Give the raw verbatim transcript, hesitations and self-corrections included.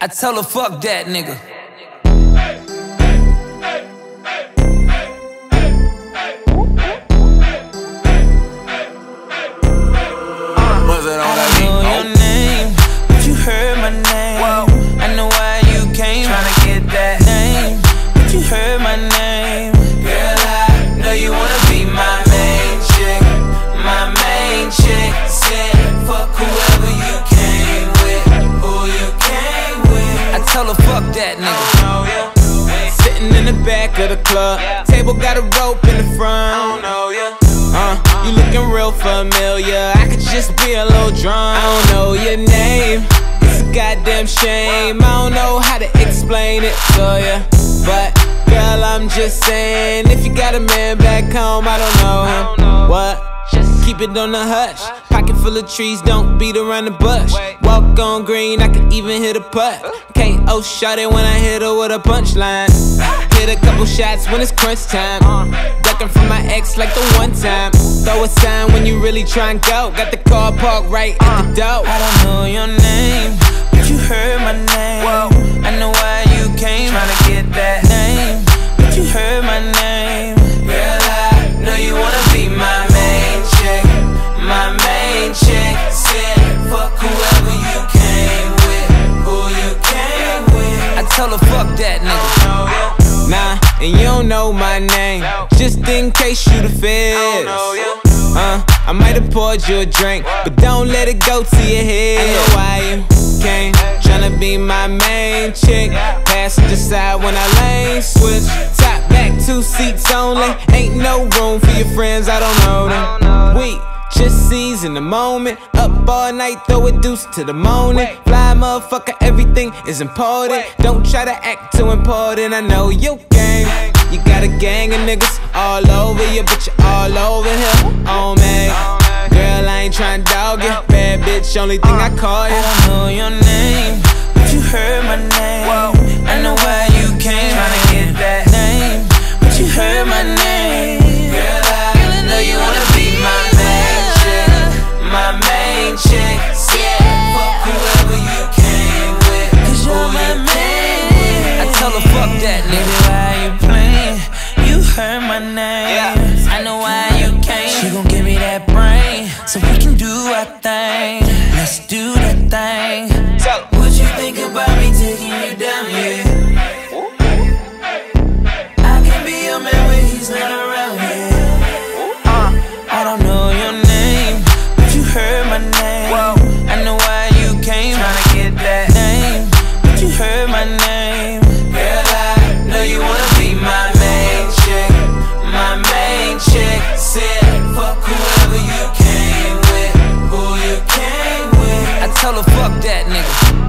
I tell her fuck that nigga. I know your name, but you heard my name. Whoa. I know why you came, tryna get that name, but you heard my name. Girl, I know you wanna be my main chick, my main chick. Said fuck whoever you came with, who you came with. I tell her fuck that nigga. I don't know ya. Sitting in the back of the club, yeah. Table got a rope in the front. I don't know ya. Uh, you looking real familiar. I could just be a little drunk. I don't know your name. It's a goddamn shame. I don't know how to explain it to ya, but girl, I'm just saying, if you got a man back home, I don't know him. What? Just keep it on the hush. Pocket full of trees, don't beat around the bush. Walk on green, I can even hit a putt. K O shot it when I hit her with a punchline. Hit a couple shots when it's crunch time. Ducking from my ex like the one time. Throw a sign when you really try and go. Got the car parked right at the door. I don't know your name, but you heard my name. I know why you came, tryna get that name, but you heard my name. Girl, I know you wanna be my main chick, my main chick. Said fuck whoever you came with, who you came with. I tell her fuck that nigga. Nah, and you don't know my name, just in case you the feds. Uh, I might have poured you a drink, but don't let it go to your head. I know why you came, tryna be my main chick. Passenger side when I lane switch. Top back, two seats only. Ain't no room for your friends, I don't know them. We just seize in the moment. Up all night, throw a deuce to the morning. Fly motherfucker, everything is important. Don't try to act too important, I know you game. You got a gang of niggas all over you, but you're all over here. Oh man, girl, I ain't tryna dog you. Bad bitch, only thing I call you. I don't know your name, but you heard my name. I know why you came, tryna get that name, but you heard my name. Girl, I know you wanna be my main chick, my main chick. Yeah, fuck whoever you came with, cause you're my main. I tell her fuck that nigga. Why you playing? You heard my name. I know why you came. She gon' give me that brain, so we can do our thing. Let's do that thing. What you think about me taking you down here? I can be your man when he's not around here. I don't know your name, but you heard my name. I know why you came, tryna get that name, but you heard my name. Girl, I know you wanna be my main chick, my main chick. Said fuck whoever you came with, who you came with. I tell her fuck that nigga.